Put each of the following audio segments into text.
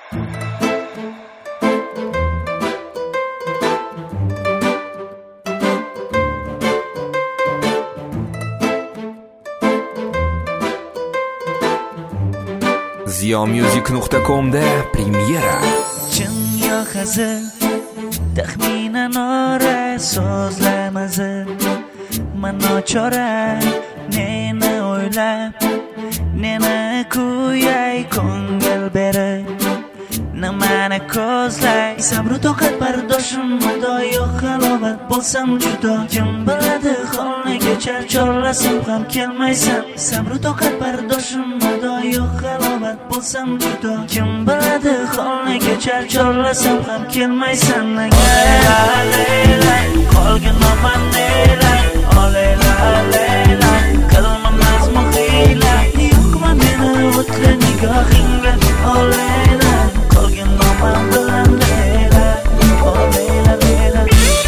ziyomusic.com'da premyera. Chin yo hazil, taxminan ora so'zlamazi. Men nochora, neni o'ylab, neni kuyay ko'ngil berib, nimani ko'zlay. Sabr toqat bardoshim madoyo halovat bo'lsam judo. Kim biladi holni kechar chorlasam ham kelmaysan. Sabr toqat bardoshim madoyo halovat bo'lsam judo. Kim biladi holni kechar chorlasam ham kelmaysan. Layla layla qolgan oman layla, layla layla qilma mazmun hiyla. Yo'qmi meni o'tli nigohingga, layla qolgan oman bilan layla, layla layla.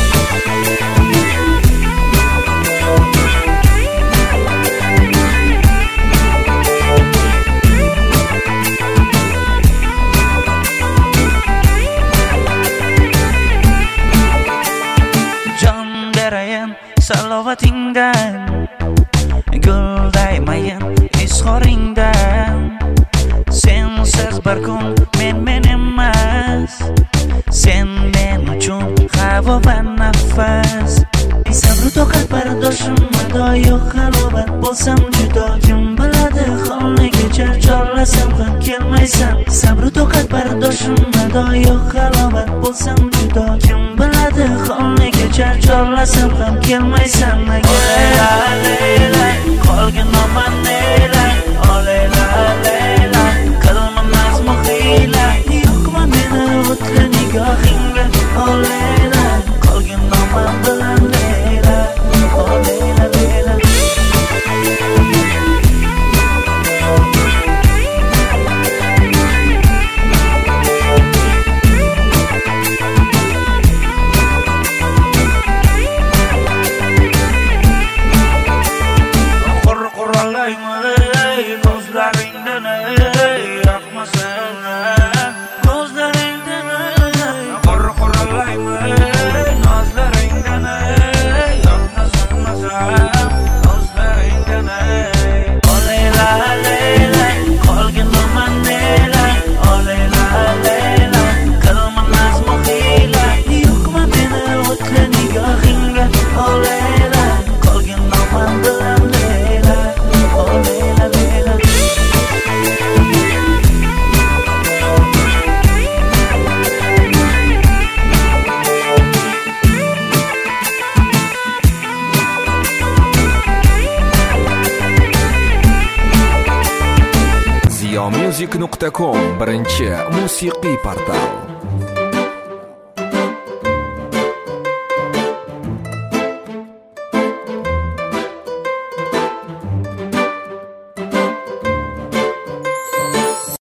Jon berayin salovatingdan, guldaymayin izhoringdan. Sensiz bir kun men emas, sen men uchun havo va nafas. Sabr toqat bardoshim madoyo halovat bo'lsam judo. Kim biladi holni kechar chorlasam ham kelmaysan. Sabr toqat bardoshim madoyo halovat bo'lsam judo. Kim biladi holni kechar chorlasam ham kelmaysan. Layla layla qolgan oman layla, layla layla qilma mazmun hiyla. Yo'qmi meni o'tli nigohingga, layla qolgan oman bilan layla, layla layla. ziyomusic.com birinchi musiqiy portal.